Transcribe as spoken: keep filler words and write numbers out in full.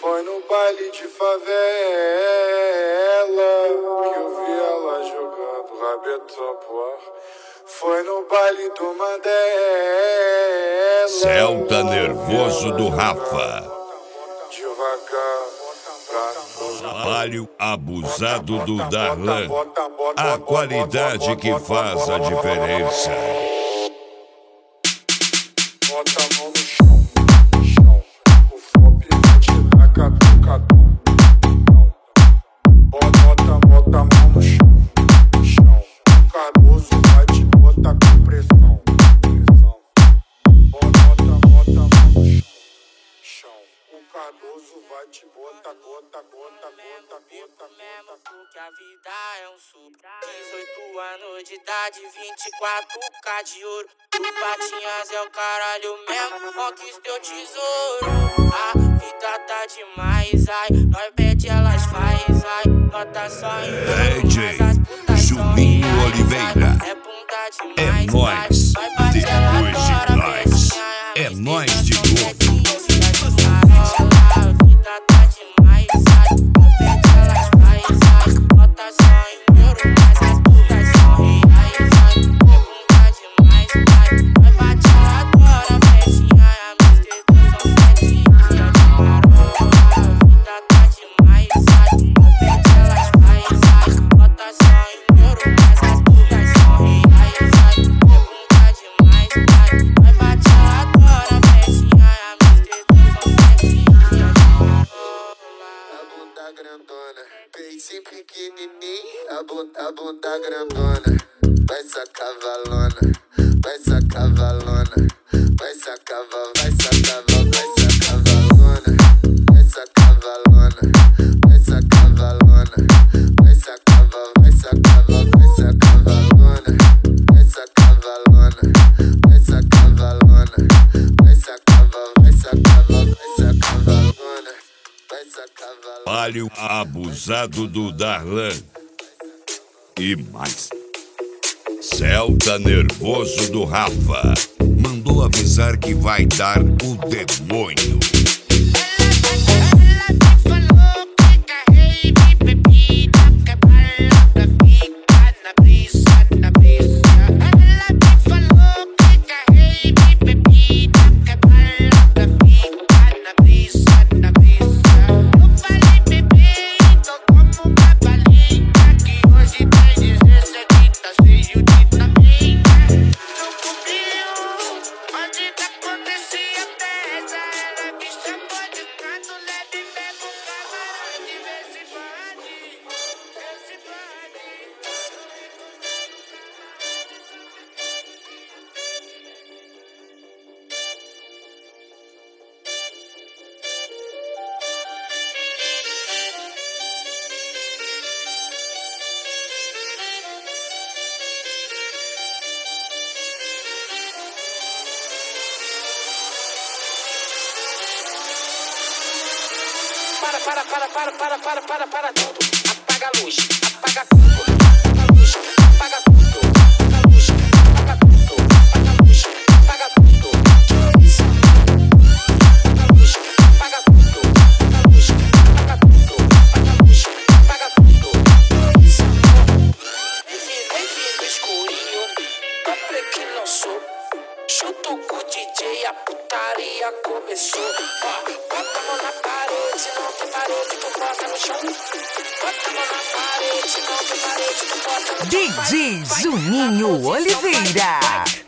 Foi no baile de favela que eu vi ela jogando rabetão pro ar. Foi no baile do Mandela. Celta nervoso do Rafa. Devagar. Trabalho abusado do Darlan. A qualidade que faz a diferença. Bota a mão no chão, chão. O flop vai te dar catucadão. Bota, bota a mão no chão, chão. O Cardoso vai te botar com pressão, pressão. Bota, bota a mão no chão, chão. O Cardoso vai te botar, bota, bota, bota, bota, mesmo porque a vida é um suco. dezoito anos de idade, vinte e quatro K de ouro. Tu patinhas é o caralho mesmo, conquista teu tesouro. A vida tá demais, ai, nós pede, elas faz, ai, nota só em D J Juninho Oliveira. É bunda É demais, nóis, depois de nós. É nóis de novo. Peixe pequenininho, a bunda, a bunda grandona. Vai sacar valona, vai sacar valona. Vai sacar, vai sacar, vai sacar valona. Vai sacar valona, vai sacar valona. Vai sacar, vai sacar, vai sacar valona. Vai sacar valona, vai sacar valona. Vai sacar, vai sacar, vai sacar valona. Trabalho abusado do Darlan. E mais. Celta nervoso do Rafa. Mandou avisar que vai dar o demônio. Para, para, para, para, para, para, para, para tudo. Apaga a luz, apaga tudo. Apaga a luz, apaga tudo. Apaga a luz, apaga tudo. Apaga a luz, apaga tudo. Apaga a luz, apaga tudo. Apaga a luz, apaga tudo. Apaga a luz, apaga tudo. Vem vindo escurinho, o play que lançou. Junto com o D J, a putaria começou. Ó, bota a mão na parede, não tem parede, tu bota no chão. Bota a mão na parede, não tem parede, tu bota no chão. D J Juninho Oliveira.